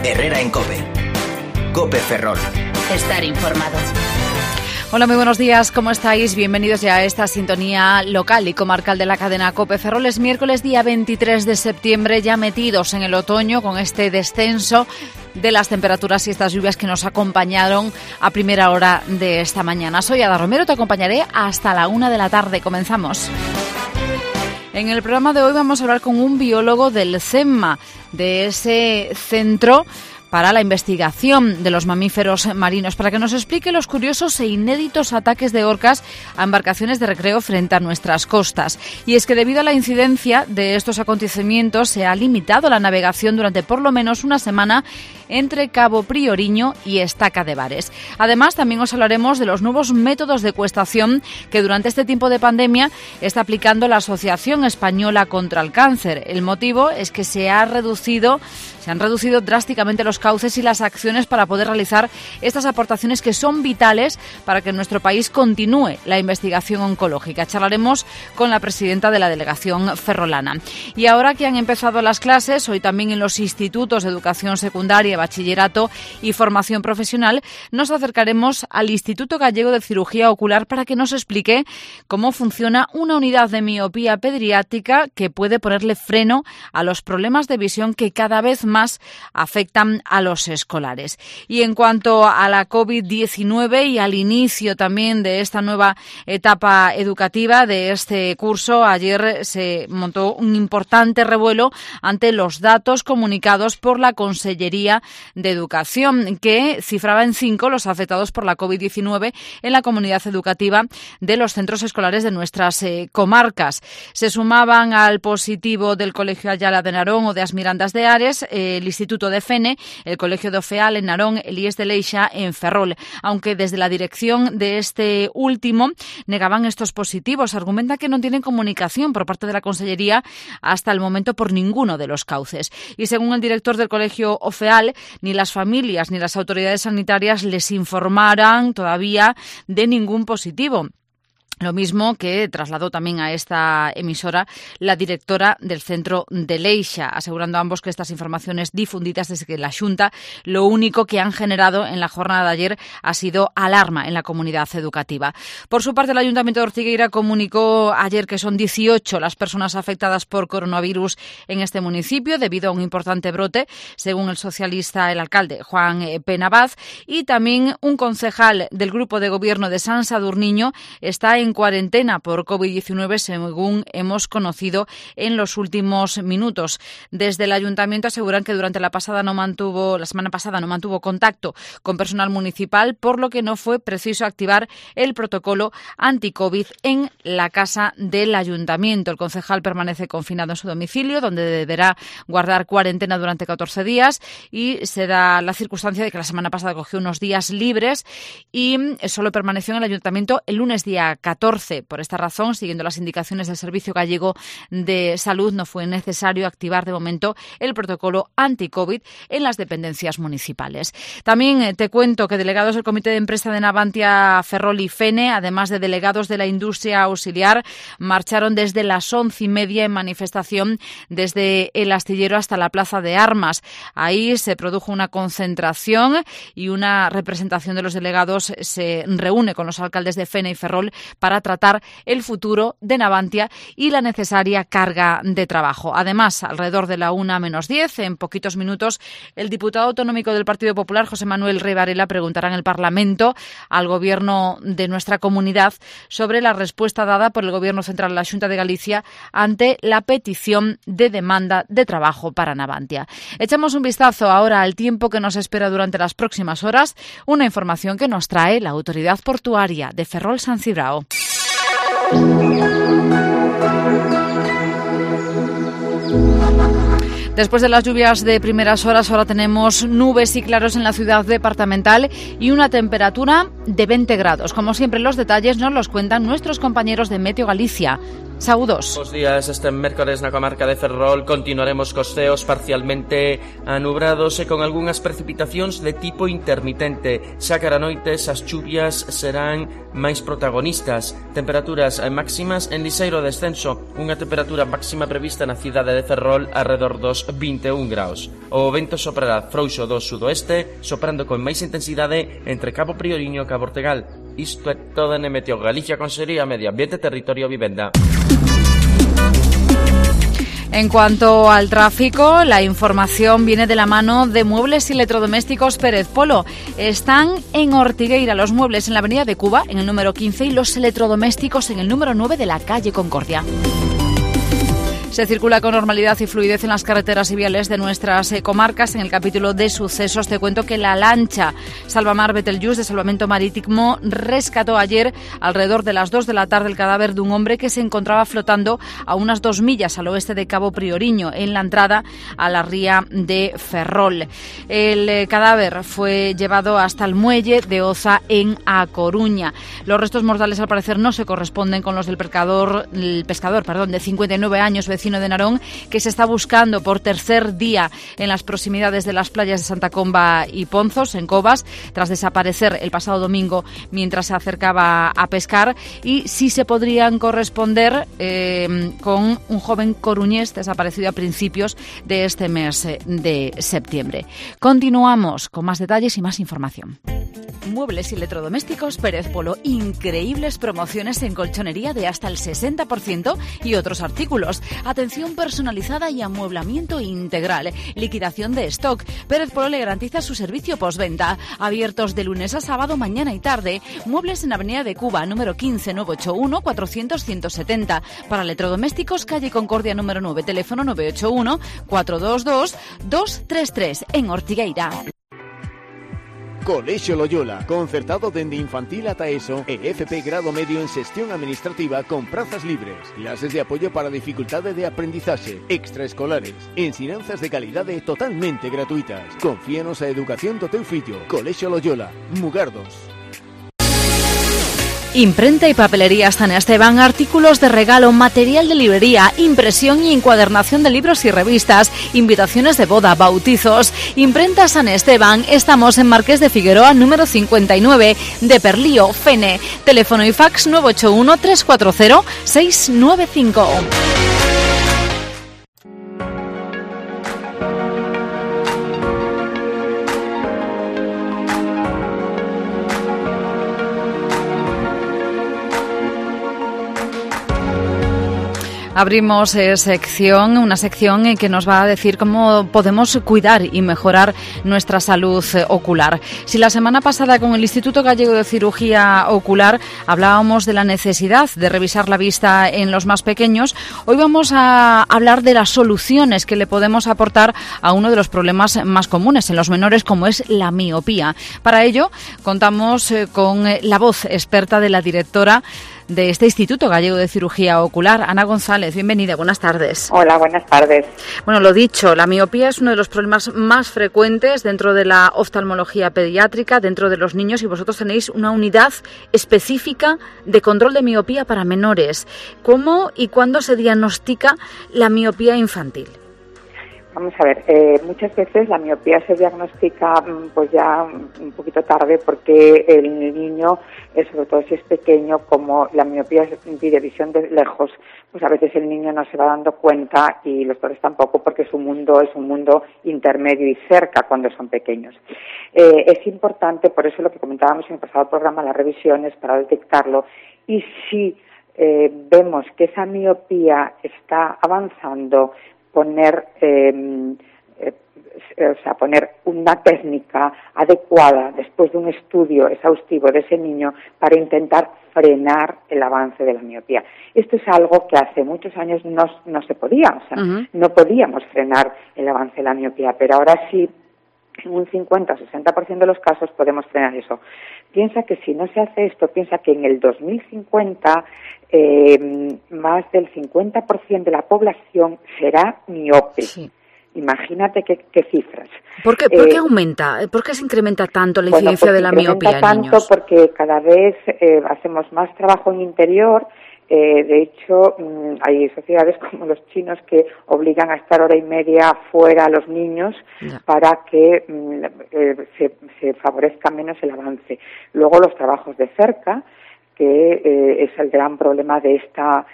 Herrera en COPE. COPE Ferrol. Estar informado. Hola, muy buenos días, ¿cómo estáis? Bienvenidos ya a esta sintonía local y comarcal de la cadena COPE Ferrol. Es miércoles día 23 de septiembre, ya metidos en el otoño con este descenso de las temperaturas y estas lluvias que nos acompañaron a primera hora de esta mañana. Soy Ada Romero, te acompañaré hasta la 1 de la tarde. Comenzamos. En el programa de hoy vamos a hablar con un biólogo del CEMMA, de ese centro para la investigación de los mamíferos marinos, para que nos explique los curiosos e inéditos ataques de orcas a embarcaciones de recreo frente a nuestras costas. Y es que debido a la incidencia de estos acontecimientos se ha limitado la navegación durante por lo menos una semana entre Cabo Prioriño y Estaca de Bares. Además, también os hablaremos de los nuevos métodos de ecuestación que durante este tiempo de pandemia está aplicando la Asociación Española contra el Cáncer. El motivo es que se han reducido drásticamente los cauces y las acciones para poder realizar estas aportaciones que son vitales para que en nuestro país continúe la investigación oncológica. Charlaremos con la presidenta de la delegación ferrolana. Y ahora que han empezado las clases, hoy también en los institutos de educación secundaria, bachillerato y formación profesional, nos acercaremos al Instituto Gallego de Cirugía Ocular para que nos explique cómo funciona una unidad de miopía pediátrica que puede ponerle freno a los problemas de visión que cada vez más afectan a los escolares. Y en cuanto a la COVID-19 y al inicio también de esta nueva etapa educativa de este curso, ayer se montó un importante revuelo ante los datos comunicados por la Consellería de Educación, que cifraba en 5 los afectados por la COVID-19 en la comunidad educativa de los centros escolares de nuestras comarcas. Se sumaban al positivo del Colegio Ayala de Narón o de As Mirandas de Ares, el Instituto de Fene, el Colegio de Ofeal en Narón, el IES de Leixa en Ferrol, aunque desde la dirección de este último negaban estos positivos. Argumentan que no tienen comunicación por parte de la Consellería hasta el momento por ninguno de los cauces. Y según el director del Colegio Ofeal, ni las familias ni las autoridades sanitarias les informaran todavía de ningún positivo. Lo mismo que trasladó también a esta emisora la directora del centro de Leixa, asegurando ambos que estas informaciones difundidas desde la Xunta lo único que han generado en la jornada de ayer ha sido alarma en la comunidad educativa. Por su parte, el Ayuntamiento de Ortigueira comunicó ayer que son 18 las personas afectadas por coronavirus en este municipio debido a un importante brote, según el alcalde Juan Penabaz, y también un concejal del grupo de gobierno de San Sadurniño está en cuarentena por COVID-19, según hemos conocido en los últimos minutos. Desde el Ayuntamiento aseguran que durante la semana pasada no mantuvo contacto con personal municipal, por lo que no fue preciso activar el protocolo anti-COVID en la casa del Ayuntamiento. El concejal permanece confinado en su domicilio, donde deberá guardar cuarentena durante 14 días y se da la circunstancia de que la semana pasada cogió unos días libres y solo permaneció en el Ayuntamiento el lunes día 14. Por esta razón, siguiendo las indicaciones del Servicio Gallego de Salud, no fue necesario activar de momento el protocolo anti-COVID en las dependencias municipales. También te cuento que delegados del Comité de Empresa de Navantia, Ferrol y Fene, además de delegados de la industria auxiliar, marcharon desde las 11:30 en manifestación desde el astillero hasta la Plaza de Armas. Ahí se produjo una concentración y una representación de los delegados se reúne con los alcaldes de Fene y Ferrol para tratar el futuro de Navantia y la necesaria carga de trabajo. Además, alrededor de la 1:10, en poquitos minutos, el diputado autonómico del Partido Popular, José Manuel Rey Varela, preguntará en el Parlamento al Gobierno de nuestra comunidad sobre la respuesta dada por el Gobierno central a la Xunta de Galicia ante la petición de demanda de trabajo para Navantia. Echamos un vistazo ahora al tiempo que nos espera durante las próximas horas, una información que nos trae la Autoridad Portuaria de Ferrol-San Cibrao. Después de las lluvias de primeras horas, ahora tenemos nubes y claros en la ciudad departamental y una temperatura de 20 grados. Como siempre, los detalles nos los cuentan nuestros compañeros de Meteo Galicia. Saúdos. Bos días, este mércores na comarca de Ferrol continuaremos cos ceos parcialmente anubrados e con algunhas precipitacións de tipo intermitente. Xa cara a noites as chuvias serán máis protagonistas. Temperaturas máximas en lixeiro descenso, unha temperatura máxima prevista na cidade de Ferrol alrededor dos 21 graus. O vento soprará frouxo do sudoeste, soprando con máis intensidade entre Cabo Prioriño e Cabo Ortegal. Isto é todo en Meteo Galicia, Consellería Medio Ambiente, Territorio e Vivenda. En cuanto al tráfico, la información viene de la mano de Muebles y Electrodomésticos Pérez Polo. Están en Ortigueira los muebles en la avenida de Cuba, en el número 15, y los electrodomésticos en el número 9 de la calle Concordia. Se circula con normalidad y fluidez en las carreteras y viales de nuestras comarcas. En el capítulo de sucesos te cuento que la lancha Salvamar Betelgeuse de Salvamento Marítimo rescató ayer alrededor de las 2 de la tarde el cadáver de un hombre que se encontraba flotando a unas 2 millas al oeste de Cabo Prioriño, en la entrada a la ría de Ferrol. El cadáver fue llevado hasta el muelle de Oza en A Coruña. Los restos mortales al parecer no se corresponden con los del pescador de 59 años, vecino de Narón, que se está buscando por tercer día en las proximidades de las playas de Santa Comba y Ponzos, en Cobas, tras desaparecer el pasado domingo mientras se acercaba a pescar, y sí se podrían corresponder con un joven coruñés desaparecido a principios de este mes de septiembre. Continuamos con más detalles y más información. Muebles y Electrodomésticos Pérez Polo. Increíbles promociones en colchonería de hasta el 60% y otros artículos. Atención personalizada y amueblamiento integral. Liquidación de stock. Pérez Polo le garantiza su servicio postventa. Abiertos de lunes a sábado, mañana y tarde. Muebles en Avenida de Cuba, número 15, 981 400 170. Para electrodomésticos, calle Concordia número 9, teléfono 981 422 233 en Ortigueira. Colexio Loyola, concertado dende infantil ata ESO e FP grado medio en xestión administrativa con prazas libres, clases de apoio para dificultade de aprendizaxe, extraescolares, ensinanzas de calidade totalmente gratuitas. Confíanos a educación do teu fillo. Colexio Loyola, Mugardos. Imprenta y papelería San Esteban, artículos de regalo, material de librería, impresión y encuadernación de libros y revistas, invitaciones de boda, bautizos. Imprenta San Esteban, estamos en Marqués de Figueroa, número 59, de Perlío, Fene. Teléfono y fax 981 340 695. Abrimos una sección que nos va a decir cómo podemos cuidar y mejorar nuestra salud ocular. Si la semana pasada con el Instituto Gallego de Cirugía Ocular hablábamos de la necesidad de revisar la vista en los más pequeños, hoy vamos a hablar de las soluciones que le podemos aportar a uno de los problemas más comunes en los menores, como es la miopía. Para ello contamos con la voz experta de la directora de este Instituto Gallego de Cirugía Ocular, Ana González. Bienvenida, buenas tardes. Hola, buenas tardes. Bueno, lo dicho, la miopía es uno de los problemas más frecuentes dentro de la oftalmología pediátrica, dentro de los niños, y vosotros tenéis una unidad específica de control de miopía para menores. ¿Cómo y cuándo se diagnostica la miopía infantil? Vamos a ver, muchas veces la miopía se diagnostica pues ya un poquito tarde, porque el niño, sobre todo si es pequeño, como la miopía impide visión de lejos, pues a veces el niño no se va dando cuenta y los padres tampoco, porque su mundo es un mundo intermedio y cerca cuando son pequeños. Es importante, por eso lo que comentábamos en el pasado programa, las revisiones para detectarlo, y si vemos que esa miopía está avanzando, poner una técnica adecuada después de un estudio exhaustivo de ese niño para intentar frenar el avance de la miopía. Esto es algo que hace muchos años no se podía, no podíamos frenar el avance de la miopía, pero ahora sí, en un 50 o 60% de los casos podemos frenar eso. Piensa que si no se hace esto, piensa que en el 2050 más del 50% de la población será miope. Sí. Imagínate qué cifras. ¿Por qué aumenta? ¿Por qué se incrementa tanto la incidencia de la miopía en niños? Porque cada vez hacemos más trabajo en interior, De hecho, hay sociedades como los chinos que obligan a estar hora y media fuera a los niños para que se favorezca menos el avance. Luego los trabajos de cerca, que es el gran problema de esta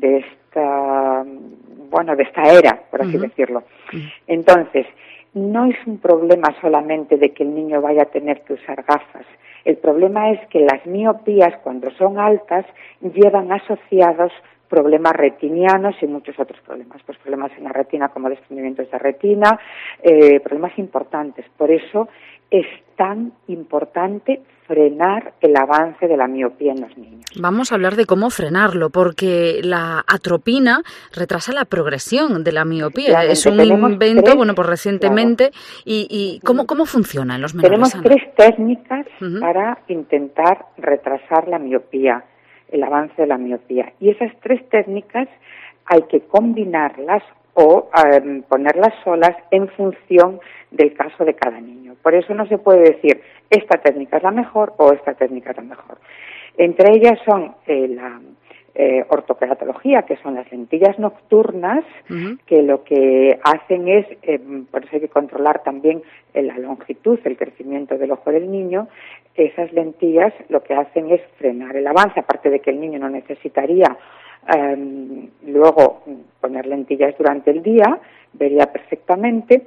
era, por así decirlo. Entonces, no es un problema solamente de que el niño vaya a tener que usar gafas. El problema es que las miopías, cuando son altas, llevan asociados problemas retinianos y muchos otros problemas, pues problemas en la retina como desprendimientos de retina, problemas importantes. Por eso es tan importante frenar el avance de la miopía en los niños. Vamos a hablar de cómo frenarlo, porque la atropina retrasa la progresión de la miopía. Es un invento, pues recientemente. Claro. ¿Y cómo funciona en los menores? Tenemos 3 técnicas para intentar retrasar la miopía, el avance de la miopía. Y esas 3 técnicas hay que combinarlas o ponerlas solas en función del caso de cada niño. Por eso no se puede decir esta técnica es la mejor o esta técnica es la mejor. Entre ellas son la ortoqueratología, que son las lentillas nocturnas, que lo que hacen es, por eso hay que controlar también la longitud, el crecimiento del ojo del niño. Esas lentillas lo que hacen es frenar el avance, aparte de que el niño no necesitaría luego poner lentillas durante el día, vería perfectamente.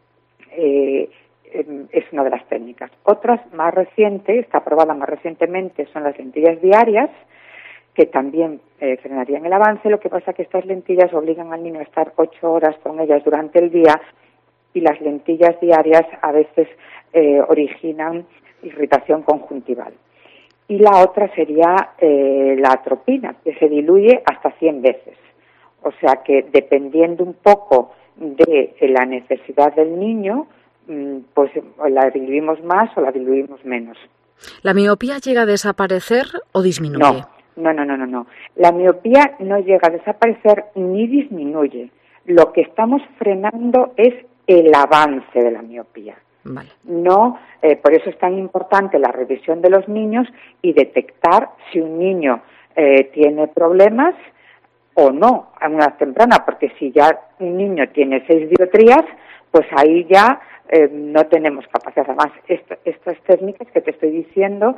Es una de las técnicas. Otras más recientes, está aprobada más recientemente, son las lentillas diarias, que también frenarían el avance. Lo que pasa es que estas lentillas obligan al niño a estar 8 horas con ellas durante el día, y las lentillas diarias a veces originan irritación conjuntival. Y la otra sería la atropina, que se diluye hasta 100 veces. O sea que dependiendo un poco de la necesidad del niño, pues la diluimos más o la diluimos menos. ¿La miopía llega a desaparecer o disminuye? No. La miopía no llega a desaparecer ni disminuye. Lo que estamos frenando es el avance de la miopía. Vale. No, por eso es tan importante la revisión de los niños y detectar si un niño tiene problemas o no a una edad temprana, porque si ya un niño tiene 6 dioptrías, pues ahí ya no tenemos capacidad. Además, estas técnicas que te estoy diciendo,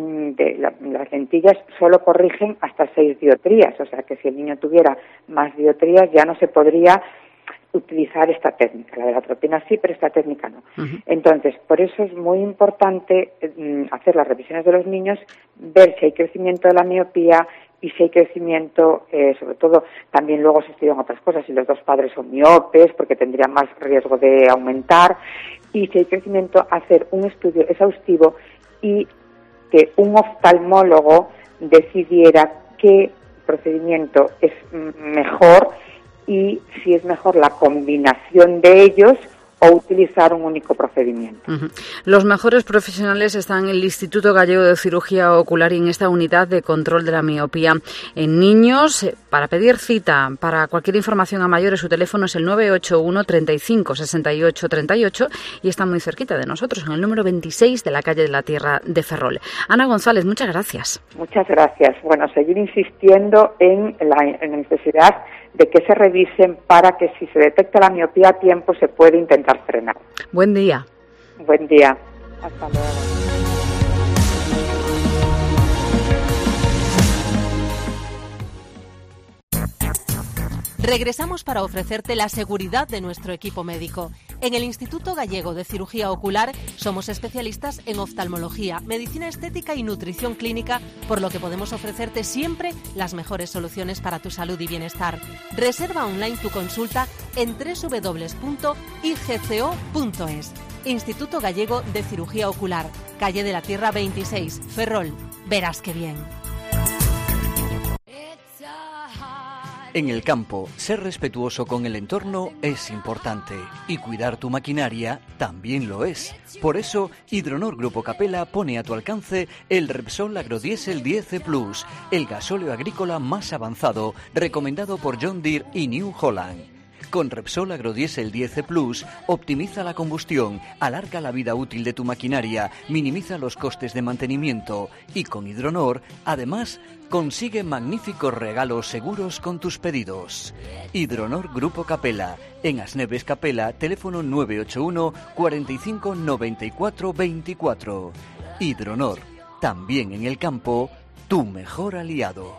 las lentillas solo corrigen hasta 6 dioptrías, o sea que si el niño tuviera más dioptrías ya no se podría utilizar esta técnica. La de la atropina sí, pero esta técnica no. Entonces, por eso es muy importante hacer las revisiones de los niños, ver si hay crecimiento de la miopía y si hay crecimiento, sobre todo, también luego se estudian otras cosas, si los 2 padres son miopes, porque tendrían más riesgo de aumentar, y si hay crecimiento, hacer un estudio exhaustivo y que un oftalmólogo decidiera qué procedimiento es mejor y si es mejor la combinación de ellos o utilizar un único procedimiento. Los mejores profesionales están en el Instituto Gallego de Cirugía Ocular y en esta unidad de control de la miopía en niños. Para pedir cita, para cualquier información a mayores, su teléfono es el 981 35 68 38 y está muy cerquita de nosotros, en el número 26 de la calle de la Tierra de Ferrol. Ana González, muchas gracias. Muchas gracias. Bueno, seguir insistiendo en la necesidad de que se revisen para que si se detecta la miopía a tiempo se puede intentar frenar. Buen día. Buen día. Hasta luego. Regresamos para ofrecerte la seguridad de nuestro equipo médico. En el Instituto Gallego de Cirugía Ocular somos especialistas en oftalmología, medicina estética y nutrición clínica, por lo que podemos ofrecerte siempre las mejores soluciones para tu salud y bienestar. Reserva online tu consulta en www.igco.es. Instituto Gallego de Cirugía Ocular, calle de la Tierra 26, Ferrol. Verás qué bien. En el campo, ser respetuoso con el entorno es importante y cuidar tu maquinaria también lo es. Por eso, Hidronor Grupo Capella pone a tu alcance el Repsol Agrodiesel 10 Plus, el gasóleo agrícola más avanzado, recomendado por John Deere y New Holland. Con Repsol Agrodiesel 10 Plus, optimiza la combustión, alarga la vida útil de tu maquinaria, minimiza los costes de mantenimiento y con Hidronor, además, consigue magníficos regalos seguros con tus pedidos. Hidronor Grupo Capela. En Asneves Capela, teléfono 981 45 94 24. Hidronor. También en el campo, tu mejor aliado.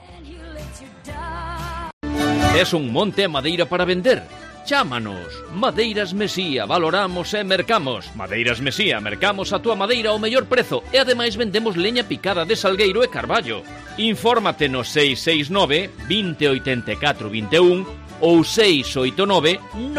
Es un monte a madeira para vender? Chámanos. Madeiras Mesía, valoramos e mercamos. Madeiras Mesía, mercamos a túa madeira ao mellor prezo e ademais vendemos leña picada de salgueiro e carballo. Infórmate no 669 2084 21 ou 689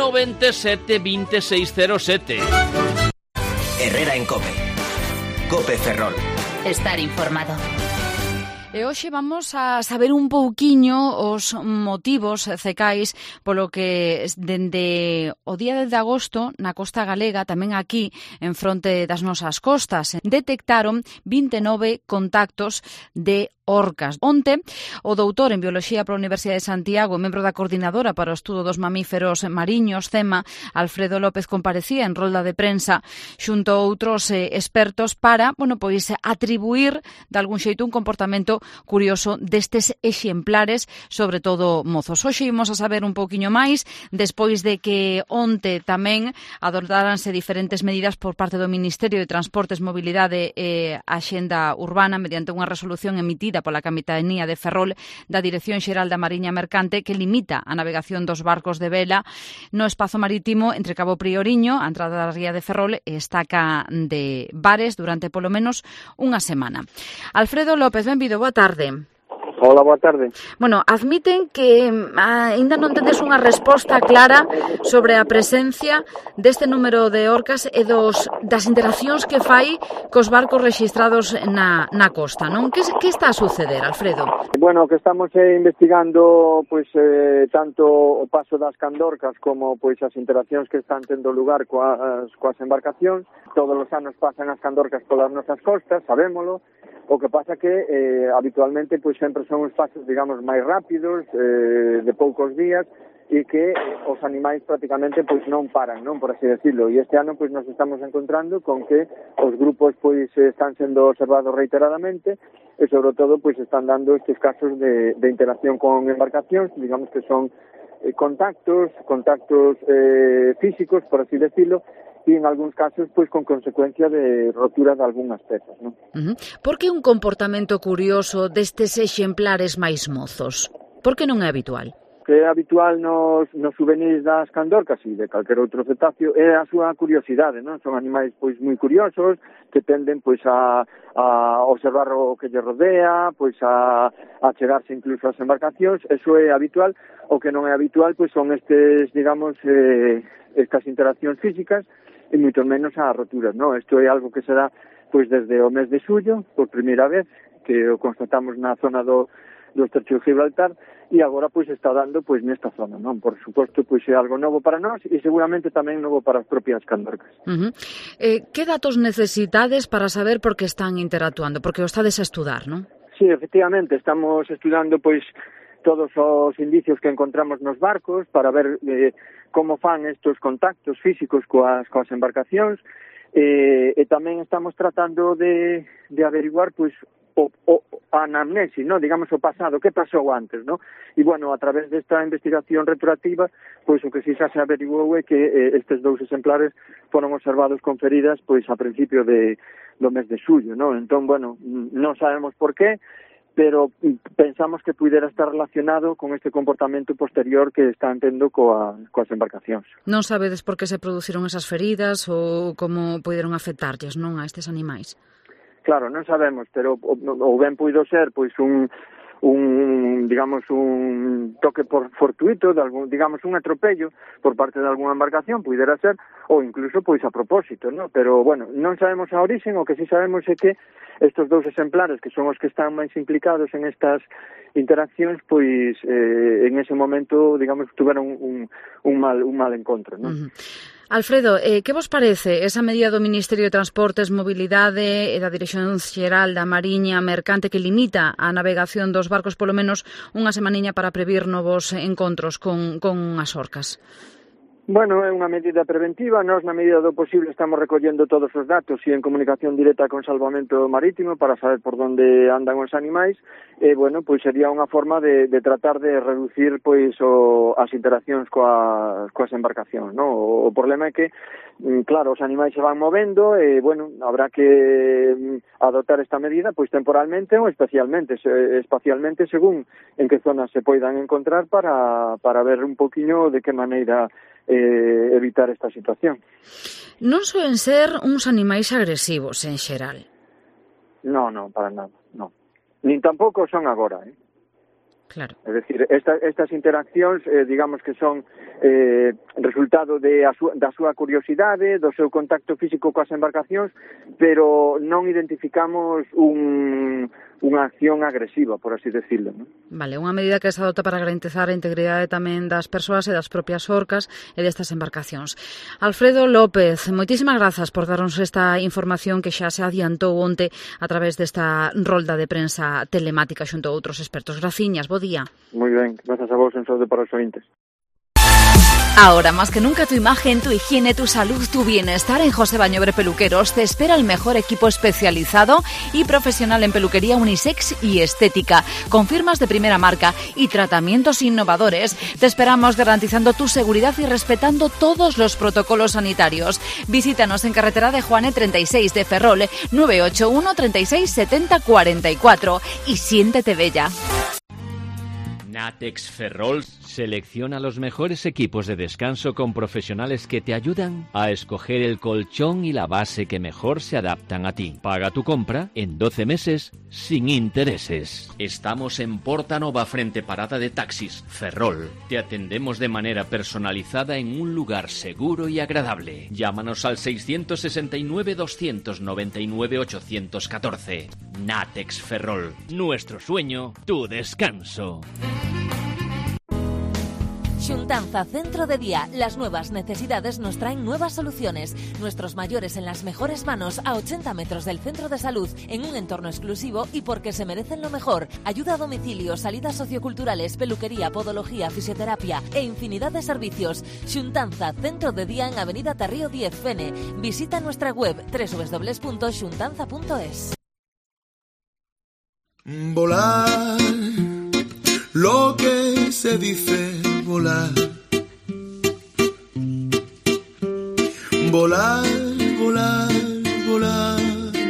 97 2607. Herrera en COPE. COPE Ferrol. Estar informado. E hoxe vamos a saber un pouquiño os motivos cecais polo que dende o día 10 de agosto na costa galega, tamén aquí en fronte das nosas costas, detectaron 29 contactos de orcas. Onte, o doutor en Bioloxía pola Universidade de Santiago, membro da Coordinadora para o Estudo dos Mamíferos Mariños, CEMA, Alfredo López, comparecía en rolda de prensa xunto a outros expertos para, pois atribuir de algún xeito un comportamento curioso destes exemplares, sobre todo mozos. Hoxe imos a saber un pouquiño máis, despois de que onte tamén adoptáranse diferentes medidas por parte do Ministerio de Transportes, Mobilidade e Axenda Urbana mediante unha resolución emitida pola Capitanía de Ferrol da Dirección Xeral da Mariña Mercante que limita a navegación dos barcos de vela no espazo marítimo entre Cabo Prioriño, a entrada da ría de Ferrol e Estaca de Bares durante polo menos unha semana. Alfredo López, benvido, boa tarde. Hola, boa tarde. Bueno, admiten que aínda non tendes unha resposta clara sobre a presencia deste número de orcas e das interaccións que fai cos barcos rexistrados na costa, non? Que está a suceder, Alfredo? Bueno, que estamos investigando tanto o paso das candorcas como as interaccións que están tendo lugar coas embarcacións. Todos os anos pasan as candorcas polas nosas costas, sabémolo. O que pasa que habitualmente sempre son os pasos, digamos, máis rápidos, de poucos días, e que os animais prácticamente non paran, non, por así decirlo. E este ano nos estamos encontrando con que os grupos están sendo observados reiteradamente e sobre todo están dando estes casos de interacción con embarcacións, digamos que son contactos físicos, por así decirlo, e en algúns casos con consecuencia de rotura de algunhas pezas, non? Por que un comportamento curioso destes exemplares máis mozos? Por que non é habitual? Que é habitual nos souvenirs das candorcas e de calquer outro cetáceo é a súa curiosidade, non? Son animais moi curiosos que tenden a observar o que lle rodea, a chegarse incluso ás embarcacións. Eso é habitual. O que non é habitual son estes, digamos, estas interaccións físicas e moito menos as roturas, non? Isto é algo que se dá desde o mes de xullo, por primeira vez, que o constatamos na zona do Estrecho de Gibraltar, e agora está dando nesta zona, non? Por suposto, é algo novo para nós e seguramente tamén novo para as propias candorcas. Que datos necesitades para saber por que están interactuando? Porque o estades a estudar, non? Sí, efectivamente, estamos estudando todos os indicios que encontramos nos barcos para ver como fan estos contactos físicos coas embarcacións e tamén estamos tratando de averiguar a anamnese, ¿no? Digamos o pasado, que pasou antes, ¿no? E bueno, a través desta investigación retroactiva, o que si xa se averiguou é que estes dous exemplares foron observados con feridas a principio do mes de xullo, ¿no? Entón, bueno, non sabemos por qué, pero pensamos que pudera estar relacionado con este comportamento posterior que están tendo coas embarcacións. Non sabedes por que se produciron esas feridas ou como puderon afectarlles, non, a estes animais? Claro, non sabemos, pero o ben puido ser digamos, un toque fortuito, digamos, un atropello por parte de algunha embarcación, pudera ser, ou incluso, a propósito, ¿no? Pero, bueno, non sabemos a origen, o que sí sabemos é que estos dous exemplares, que son os que están máis implicados en estas interaccións, en ese momento, digamos, tuveron un mal encontro, ¿no? Alfredo, que vos parece esa medida do Ministerio de Transportes, Mobilidade e da Dirección Xeral da Mariña Mercante que limita a navegación dos barcos polo menos unha semaniña para previr novos encontros con as orcas? Bueno, é unha medida preventiva. Nós, na medida do posible, estamos recollendo todos os datos e en comunicación directa con Salvamento Marítimo para saber por onde andan os animais. E, bueno, pois sería unha forma de tratar de reducir pois as interaccións coas embarcacións, non? O problema é que, claro, os animais se van movendo e, bueno, habrá que adoptar esta medida pois temporalmente ou espacialmente según en que zonas se poidan encontrar para ver un poquinho de que maneira evitar esta situación. Non soen ser uns animais agresivos en xeral. No, para nada, no. Nin tampouco son agora, Claro. É dicir, estas interaccións, digamos que son resultado da súa curiosidade, do seu contacto físico coas embarcacións, pero non identificamos unha acción agresiva, por así decirlo, ¿no? Vale, unha medida que se adopta para garantizar a integridade tamén das persoas e das propias orcas e destas embarcacións. Alfredo López, moitísimas grazas por darnos esta información que xa se adiantou onte a través desta rolda de prensa telemática xunto a outros expertos. Graciñas, bo día. Moi ben, grazas a vos, en saúde para os ointes. Ahora más que nunca tu imagen, tu higiene, tu salud, tu bienestar. En José Bañobre Peluqueros te espera el mejor equipo especializado y profesional en peluquería unisex y estética, con firmas de primera marca y tratamientos innovadores. Te esperamos garantizando tu seguridad y respetando todos los protocolos sanitarios. Visítanos en carretera de Juane 36 de Ferrol, 981 36 70 44 y siéntete bella. Natex Ferrol selecciona los mejores equipos de descanso con profesionales que te ayudan a escoger el colchón y la base que mejor se adaptan a ti. Paga tu compra en 12 meses sin intereses. Estamos en Porta Nova, frente parada de taxis, Ferrol. Te atendemos de manera personalizada en un lugar seguro y agradable. Llámanos al 669 299 814. Natex Ferrol. Nuestro sueño, tu descanso. Xuntanza Centro de Día. Las nuevas necesidades nos traen nuevas soluciones. Nuestros mayores en las mejores manos, a 80 metros del centro de salud, en un entorno exclusivo y porque se merecen lo mejor. Ayuda a domicilio, salidas socioculturales, peluquería, podología, fisioterapia e infinidad de servicios. Xuntanza Centro de Día en Avenida Tarrío 10, Fene. Visita nuestra web www.xuntanza.es. Volar, lo que se dice volar. Volar, volar, volar.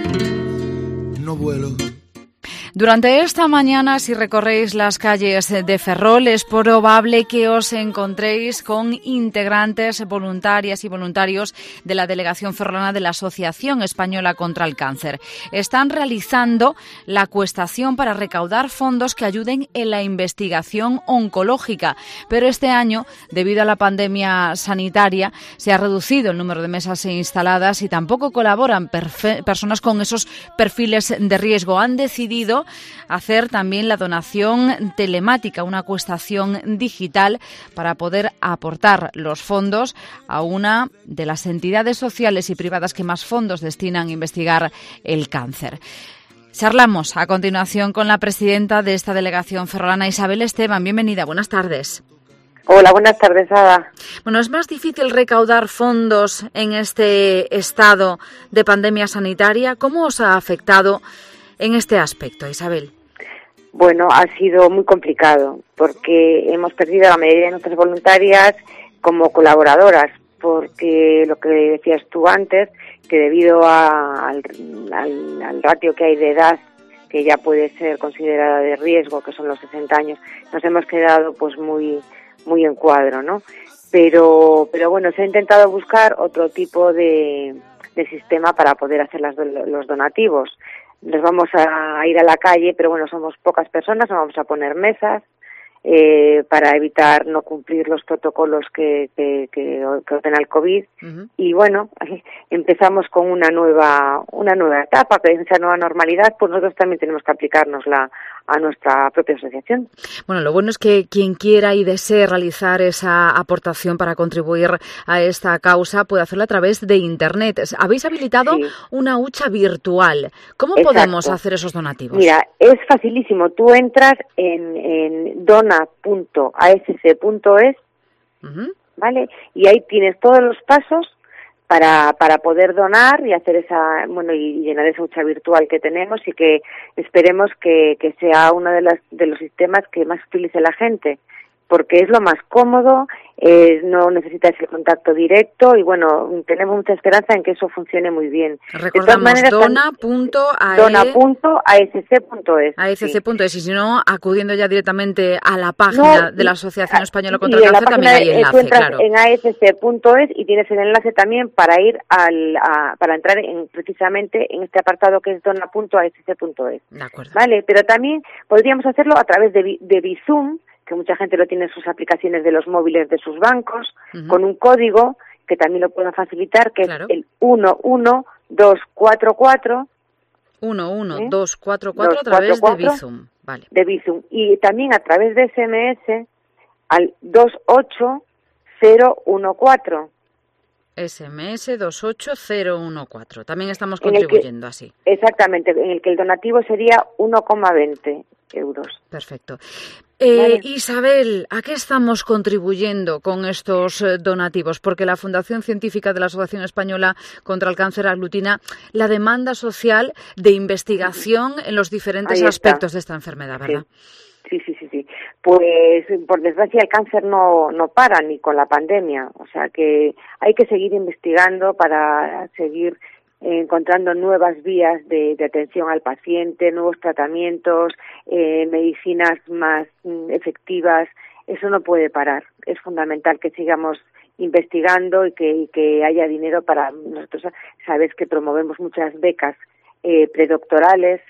No vuelo. Durante esta mañana, si recorréis las calles de Ferrol, es probable que os encontréis con integrantes, voluntarias y voluntarios de la Delegación Ferrolana de la Asociación Española contra el Cáncer. Están realizando la acuestación para recaudar fondos que ayuden en la investigación oncológica. Pero este año, debido a la pandemia sanitaria, se ha reducido el número de mesas instaladas y tampoco colaboran personas con esos perfiles de riesgo. Han decidido hacer también la donación telemática, una acuestación digital para poder aportar los fondos a una de las entidades sociales y privadas que más fondos destinan a investigar el cáncer. Charlamos a continuación con la presidenta de esta delegación ferrolana, Isabel Esteban. Bienvenida, buenas tardes. Hola, buenas tardes, Ada. Bueno, ¿es más difícil recaudar fondos en este estado de pandemia sanitaria? ¿Cómo os ha afectado en este aspecto, Isabel? Bueno, ha sido muy complicado porque hemos perdido la mayoría de nuestras voluntarias como colaboradoras, porque lo que decías tú antes, que debido al ratio que hay de edad que ya puede ser considerada de riesgo, que son los 60 años, nos hemos quedado pues muy en cuadro, ¿no? Pero bueno, se ha intentado buscar otro tipo de sistema para poder hacer los donativos. Nos vamos a ir a la calle, pero bueno, somos pocas personas, nos vamos a poner mesas para evitar no cumplir los protocolos que ordena el COVID. Uh-huh. Y bueno, empezamos con una nueva etapa, que es esa nueva normalidad, pues nosotros también tenemos que aplicárnosla a nuestra propia asociación. Bueno, lo bueno es que quien quiera y desee realizar esa aportación para contribuir a esta causa puede hacerlo a través de Internet. Habéis habilitado una hucha virtual. ¿Cómo podemos hacer esos donativos? Mira, es facilísimo. Tú entras en dona.asc.es, uh-huh, ¿vale? Y ahí tienes todos los pasos para poder donar y hacer y llenar esa hucha virtual que tenemos, y que esperemos que sea uno de los sistemas que más utilice la gente, porque es lo más cómodo, no necesita ese contacto directo, y bueno, tenemos mucha esperanza en que eso funcione muy bien. Recordamos dona.asc.es. ASC.es, y si no, acudiendo ya directamente a la página de la Asociación Española contra el Cáncer, también hay enlace, claro. En asc.es, y tienes el enlace también para ir para entrar precisamente en este apartado que es dona.asc.es. De acuerdo. Vale, pero también podríamos hacerlo a través de Bizum, que mucha gente lo tiene en sus aplicaciones de los móviles de sus bancos, con un código que también lo pueden facilitar, que claro, es el 11244. 11244 a través de Bizum. Vale. De Bizum. Y también a través de SMS al 28014. SMS 28014. También estamos contribuyendo así. Exactamente, en el que el donativo sería 1,20 euros. Perfecto. Vale. Isabel, ¿a qué estamos contribuyendo con estos donativos? Porque la Fundación Científica de la Asociación Española contra el Cáncer aglutina la demanda social de investigación en los diferentes aspectos de esta enfermedad, ¿verdad? Sí. Pues, por desgracia, el cáncer no para ni con la pandemia. O sea que hay que seguir investigando para seguir encontrando nuevas vías de atención al paciente, nuevos tratamientos, medicinas más efectivas. Eso no puede parar. Es fundamental que sigamos investigando y que haya dinero para nosotros. Sabes que promovemos muchas becas predoctorales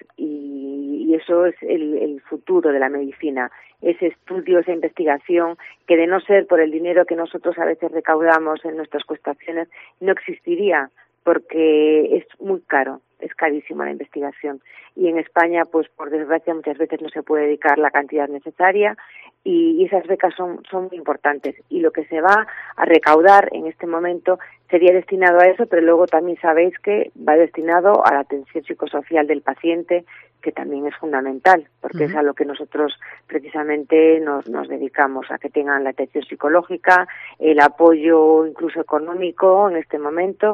y eso es el futuro de la medicina. Ese estudio, esa investigación, que de no ser por el dinero que nosotros a veces recaudamos en nuestras cuestaciones, no existiría, porque es muy caro, es carísima la investigación. Y en España, pues por desgracia, muchas veces no se puede dedicar la cantidad necesaria, y esas becas son muy importantes. Y lo que se va a recaudar en este momento sería destinado a eso, pero luego también sabéis que va destinado a la atención psicosocial del paciente, que también es fundamental, porque es a lo que nosotros precisamente nos dedicamos, a que tengan la atención psicológica, el apoyo incluso económico en este momento,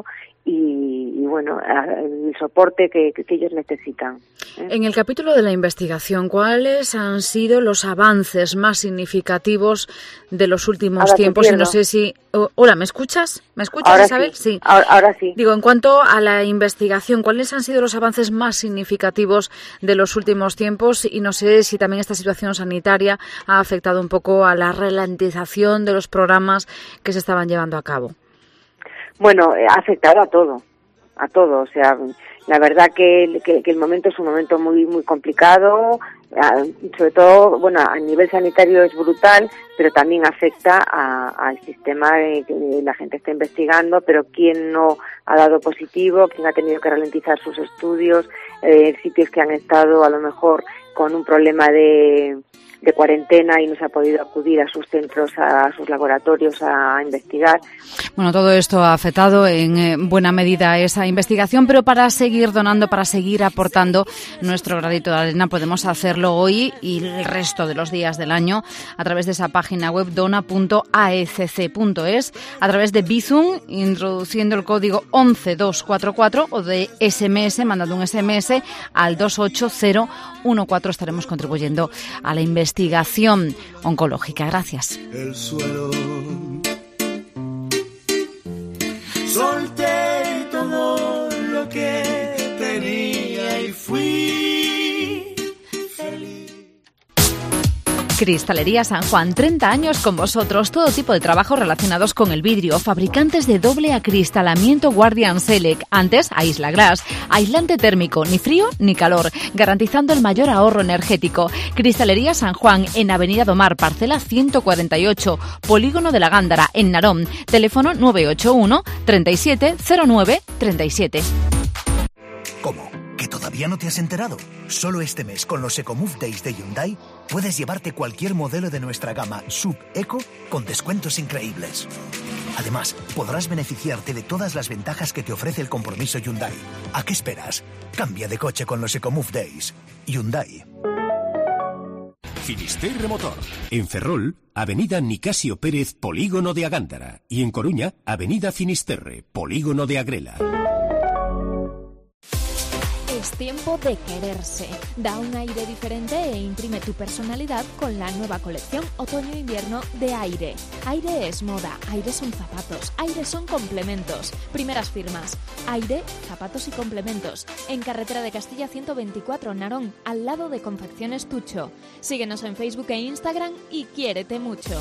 y bueno, el soporte que ellos necesitan. En el capítulo de la investigación, ¿cuáles han sido los avances más significativos de los últimos tiempos? Y no sé si... Hola, ¿me escuchas? ¿Me escuchas, ahora Isabel? Sí. Ahora sí. Digo, en cuanto a la investigación, ¿cuáles han sido los avances más significativos de los últimos tiempos? Y no sé si también esta situación sanitaria ha afectado un poco a la ralentización de los programas que se estaban llevando a cabo. Bueno, ha afectado a todo. O sea, la verdad que el momento es un momento muy muy complicado, sobre todo, bueno, a nivel sanitario es brutal, pero también afecta al sistema que la gente está investigando, pero quién no ha dado positivo, quién ha tenido que ralentizar sus estudios, sitios que han estado a lo mejor con un problema de cuarentena y no se ha podido acudir a sus centros, a sus laboratorios a investigar. Bueno, todo esto ha afectado en buena medida a esa investigación, pero para seguir donando, para seguir aportando nuestro granito de arena, podemos hacerlo hoy y el resto de los días del año a través de esa página web dona.asc.es, a través de Bizum, introduciendo el código 11244, o de SMS, mandando un SMS al 28014. Estaremos contribuyendo a la investigación oncológica. Gracias. El suelo. Solté todo lo que tenía y fui feliz. Cristalería San Juan, 30 años con vosotros. Todo tipo de trabajos relacionados con el vidrio. Fabricantes de doble acristalamiento Guardian Select. Antes, Aisla Glass. Aislante térmico, ni frío ni calor. Garantizando el mayor ahorro energético. Cristalería San Juan, en Avenida Domar, parcela 148. Polígono de la Gándara, en Narón. Teléfono 981 37 09 37. ¿Cómo? ¿Que todavía no te has enterado? Solo este mes, con los EcoMove Days de Hyundai, puedes llevarte cualquier modelo de nuestra gama Sub Eco con descuentos increíbles. Además, podrás beneficiarte de todas las ventajas que te ofrece el compromiso Hyundai. ¿A qué esperas? Cambia de coche con los EcoMove Days. Hyundai. Finisterre Motor. En Ferrol, Avenida Nicasio Pérez, Polígono de Agándara. Y en Coruña, Avenida Finisterre, Polígono de Agrela. Es tiempo de quererse. Da un aire diferente e imprime tu personalidad con la nueva colección Otoño-Invierno de Aire. Aire es moda, Aire son zapatos, Aire son complementos. Primeras firmas. Aire, zapatos y complementos. En Carretera de Castilla 124, Narón, al lado de Confecciones Tucho. Síguenos en Facebook e Instagram y quiérete mucho.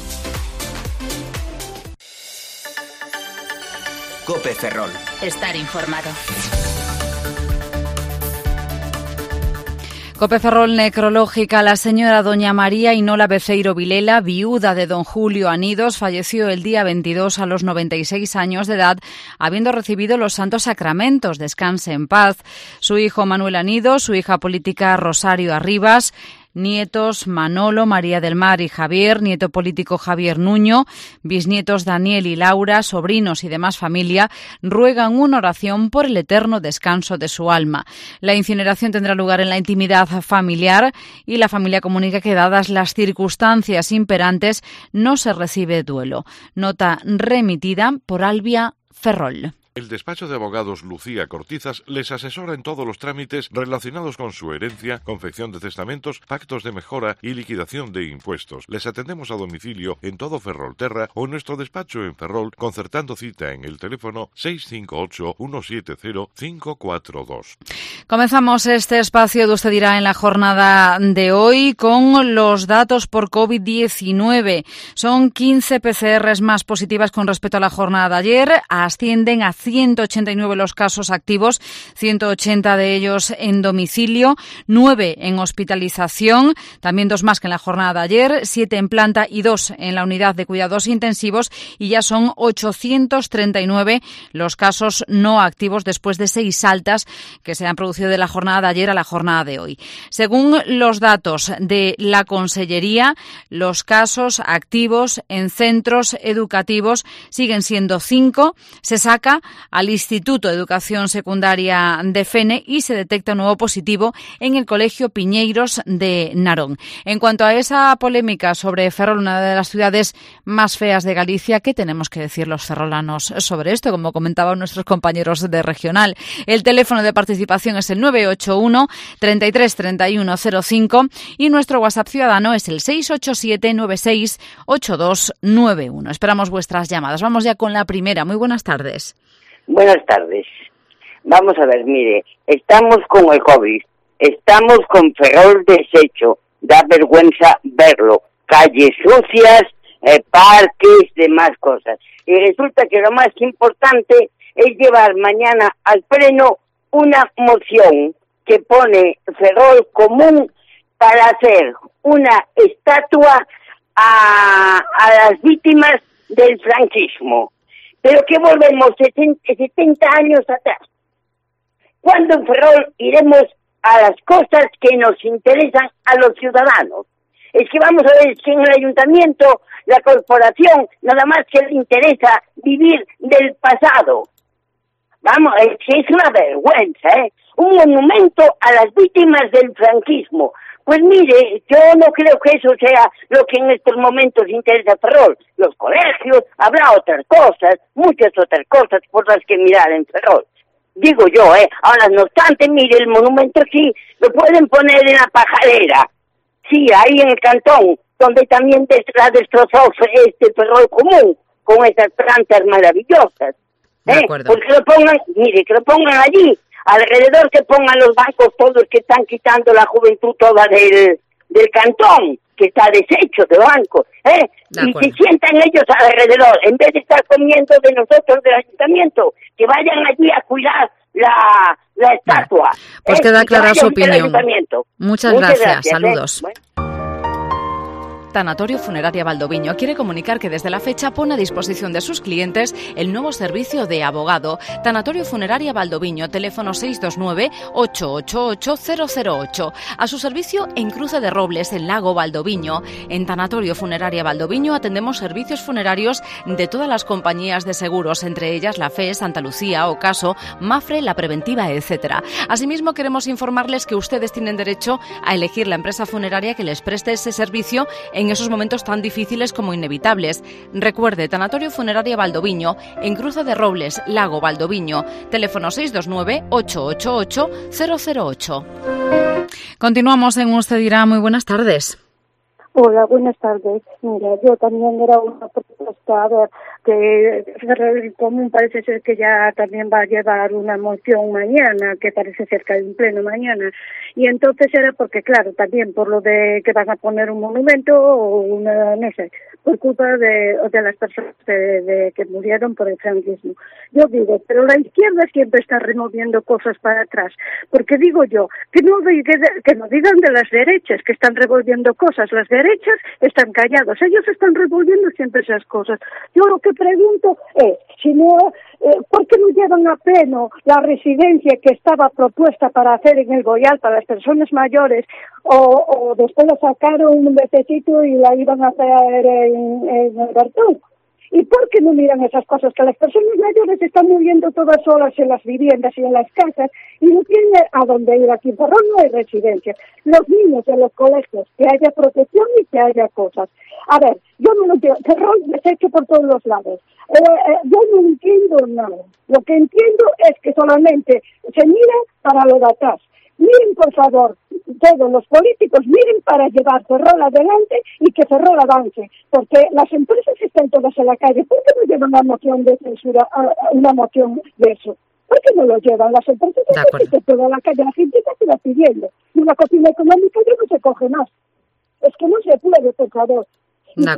Cope Ferrol. Estar informado. Cope Ferrol necrológica. La señora doña María Inola Beceiro Vilela, viuda de don Julio Anidos, falleció el día 22 a los 96 años de edad, habiendo recibido los santos sacramentos. Descanse en paz. Su hijo Manuel Anidos, su hija política Rosario Arribas, nietos Manolo, María del Mar y Javier, nieto político Javier Nuño, bisnietos Daniel y Laura, sobrinos y demás familia, ruegan una oración por el eterno descanso de su alma. La incineración tendrá lugar en la intimidad familiar y la familia comunica que, dadas las circunstancias imperantes, no se recibe duelo. Nota remitida por Albia Ferrol. El despacho de abogados Lucía Cortizas les asesora en todos los trámites relacionados con su herencia, confección de testamentos, pactos de mejora y liquidación de impuestos. Les atendemos a domicilio en todo Ferrolterra o en nuestro despacho en Ferrol, concertando cita en el teléfono 658-170-542. Comenzamos este espacio de Usted dirá en la jornada de hoy con los datos por COVID-19. Son 15 PCRs más positivas con respecto a la jornada de ayer. Ascienden a 189 los casos activos, 180 de ellos en domicilio, 9 en hospitalización, también 2 más que en la jornada de ayer, 7 en planta y 2 en la unidad de cuidados intensivos, y ya son 839 los casos no activos después de 6 altas que se han producido de la jornada de ayer a la jornada de hoy. Según los datos de la Consellería, los casos activos en centros educativos siguen siendo 5, se saca al Instituto de Educación Secundaria de Fene y se detecta un nuevo positivo en el Colegio Piñeiros de Narón. En cuanto a esa polémica sobre Ferrol, una de las ciudades más feas de Galicia, ¿qué tenemos que decir los ferrolanos sobre esto? Como comentaban nuestros compañeros de Regional. El teléfono de participación es el 981 33 31 05 y nuestro WhatsApp ciudadano es el 687 96 8291. Esperamos vuestras llamadas. Vamos ya con la primera. Muy buenas tardes. Buenas tardes. Vamos a ver, mire, estamos con el COVID, estamos con Ferrol deshecho, da vergüenza verlo, calles sucias, parques, demás cosas. Y resulta que lo más importante es llevar mañana al pleno una moción que pone Ferrol común para hacer una estatua a las víctimas del franquismo. Pero que volvemos 70 años atrás. ¿Cuándo en Ferrol iremos a las cosas que nos interesan a los ciudadanos? Es que vamos a ver si en el ayuntamiento, la corporación, nada más que le interesa vivir del pasado. Vamos, es que es una vergüenza, ¿eh? Un monumento a las víctimas del franquismo. Pues mire, yo no creo que eso sea lo que en estos momentos interesa a Ferrol. Los colegios, habrá otras cosas, muchas otras cosas por las que mirar en Ferrol. Digo yo, Ahora, no obstante, mire, el monumento sí, lo pueden poner en la Pajarera. Sí, ahí en el cantón, donde también la destrozó Ferrol común, con esas plantas maravillosas. Pues que lo pongan, mire, que lo pongan allí. Alrededor que pongan los bancos todos que están quitando la juventud toda del cantón, que está deshecho de bancos, y se sientan ellos alrededor, en vez de estar comiendo de nosotros del ayuntamiento, que vayan allí a cuidar la estatua. Pues queda clara su opinión. Muchas gracias. Saludos. Bueno. Tanatorio Funeraria Valdoviño quiere comunicar que desde la fecha pone a disposición de sus clientes el nuevo servicio de abogado. Tanatorio Funeraria Valdoviño, teléfono 629-888-008. A su servicio en Cruce de Robles, en Lago Valdoviño. En Tanatorio Funeraria Valdoviño atendemos servicios funerarios de todas las compañías de seguros, entre ellas la FE, Santa Lucía, Ocaso, Mafre, La Preventiva, etc. Asimismo, queremos informarles que ustedes tienen derecho a elegir la empresa funeraria que les preste ese servicio en esos momentos tan difíciles como inevitables. Recuerde, Tanatorio Funeraria Valdoviño, en Cruce de Robles, Lago Valdoviño, teléfono 629-888-008. Continuamos en Usted Dirá. Muy buenas tardes. Hola, buenas tardes. Mira, yo también era una propuesta, a ver, que el Común parece ser que ya también va a llevar una moción mañana, que parece ser que hay un pleno mañana, y entonces era porque, claro, también por lo de que van a poner un monumento o una, no sé, por culpa de las personas que murieron por el franquismo. Yo digo, pero la izquierda siempre está removiendo cosas para atrás, porque digo yo, que no digan de las derechas que están revolviendo cosas, las derechas están callados, ellos están revolviendo siempre esas cosas. Yo lo que pregunto es, si no, ¿por qué no llevan a pleno la residencia que estaba propuesta para hacer en el Goial para las personas mayores, o después la sacaron un vececito y la iban a hacer en el Bertón? ¿Y por qué no miran esas cosas? Que las personas mayores están muriendo todas solas en las viviendas y en las casas y no tienen a dónde ir. Aquí en Ferrol no hay residencia. Los niños en los colegios, que haya protección y que haya cosas. A ver, yo no lo entiendo. Ferrol desecho por todos los lados. Yo no entiendo nada. Lo que entiendo es que solamente se mira para lo de atrás. Miren, por favor, todos los políticos, miren para llevar Ferrol adelante y que Ferrol avance, porque las empresas están todas en la calle. ¿Por qué no llevan una moción de censura, una moción de eso? ¿Por qué no lo llevan? Las empresas están todas en la calle, la gente está pidiendo. Y una cocina económica ya no se coge más. Es que no se puede, por favor. De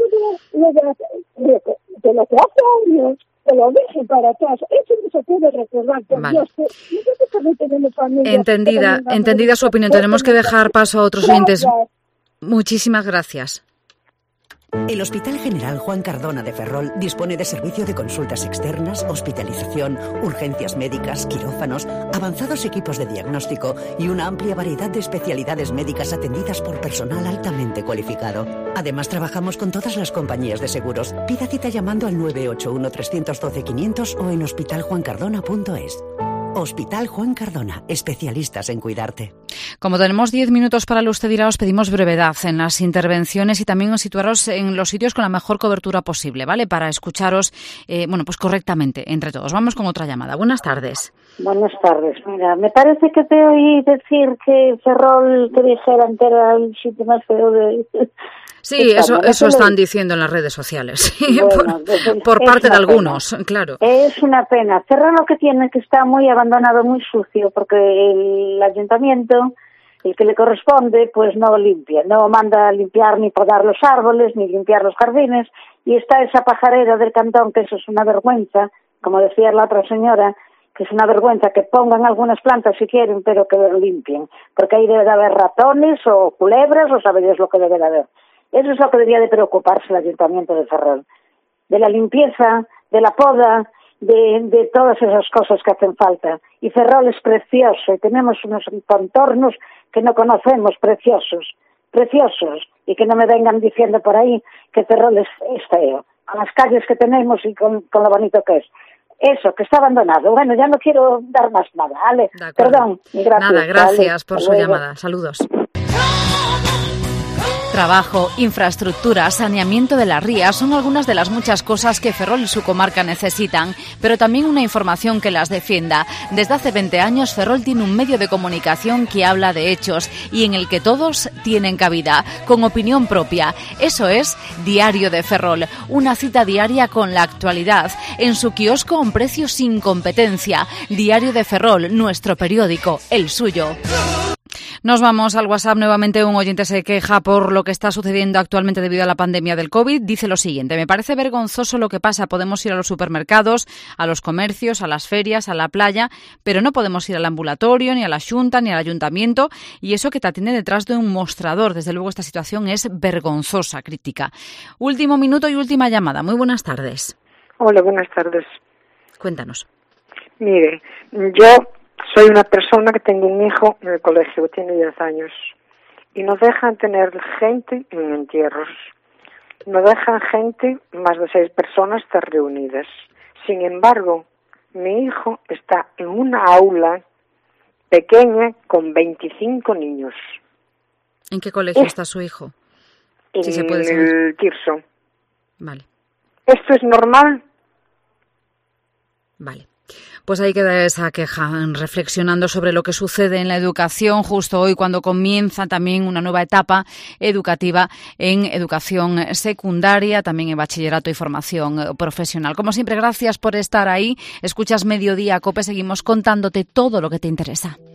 lo que hace años, que lo dejen para atrás, eso no se puede recordar. Vale. Dios, Entendida su opinión. Tenemos que dejar paso a otros oyentes. Muchísimas gracias. El Hospital General Juan Cardona de Ferrol dispone de servicio de consultas externas, hospitalización, urgencias médicas, quirófanos, avanzados equipos de diagnóstico y una amplia variedad de especialidades médicas atendidas por personal altamente cualificado. Además, trabajamos con todas las compañías de seguros. Pida cita llamando al 981-312-500 o en hospitaljuancardona.es. Hospital Juan Cardona, especialistas en cuidarte. Como tenemos 10 minutos para el Usted Dirá, os pedimos brevedad en las intervenciones y también situaros en los sitios con la mejor cobertura posible, ¿vale? Para escucharos, pues correctamente entre todos. Vamos con otra llamada. Buenas tardes. Buenas tardes. Mira, me parece que te oí decir que Ferrol, te dijeran que era el sitio más feo de... Sí, eso están diciendo en las redes sociales, bueno, por parte de algunos, claro. Es una pena. Ferrol lo que tiene es que está muy abandonado, muy sucio, porque el ayuntamiento, el que le corresponde, pues no limpia, no manda a limpiar ni podar los árboles, ni limpiar los jardines, y está esa pajarera del cantón, que eso es una vergüenza, como decía la otra señora, que es una vergüenza que pongan algunas plantas si quieren, pero que lo limpien, porque ahí debe de haber ratones o culebras, o sabéis lo que debe de haber. Eso es lo que debería de preocuparse el Ayuntamiento de Ferrol. De la limpieza, de la poda, de todas esas cosas que hacen falta. Y Ferrol es precioso y tenemos unos contornos que no conocemos, preciosos. Y que no me vengan diciendo por ahí que Ferrol es feo. Con las calles que tenemos y con lo bonito que es. Eso, que está abandonado. Bueno, ya no quiero dar más nada, ¿vale? Perdón. Gracias. Nada, gracias por su llamada. Saludos. Trabajo, infraestructura, saneamiento de las rías son algunas de las muchas cosas que Ferrol y su comarca necesitan, pero también una información que las defienda. Desde hace 20 años Ferrol tiene un medio de comunicación que habla de hechos y en el que todos tienen cabida, con opinión propia. Eso es Diario de Ferrol, una cita diaria con la actualidad, en su kiosco a un precio sin competencia. Diario de Ferrol, nuestro periódico, el suyo. Nos vamos al WhatsApp. Nuevamente un oyente se queja por lo que está sucediendo actualmente debido a la pandemia del COVID. Dice lo siguiente: me parece vergonzoso lo que pasa. Podemos ir a los supermercados, a los comercios, a las ferias, a la playa, pero no podemos ir al ambulatorio, ni a la Xunta, ni al ayuntamiento, y eso que te atiende detrás de un mostrador. Desde luego esta situación es vergonzosa, crítica. Último minuto y última llamada. Muy buenas tardes. Hola, buenas tardes. Cuéntanos. Mire, yo soy una persona que tengo un hijo en el colegio, tiene 10 años, y no dejan tener gente en entierros. No dejan gente, más de 6 personas, estar reunidas. Sin embargo, mi hijo está en una aula pequeña con 25 niños. ¿En qué colegio está su hijo? En si se puede saber. el Tirso. Vale. ¿Esto es normal? Vale. Pues ahí queda esa queja, reflexionando sobre lo que sucede en la educación justo hoy, cuando comienza también una nueva etapa educativa en educación secundaria, también en bachillerato y formación profesional. Como siempre, gracias por estar ahí. Escuchas Mediodía COPE, seguimos contándote todo lo que te interesa.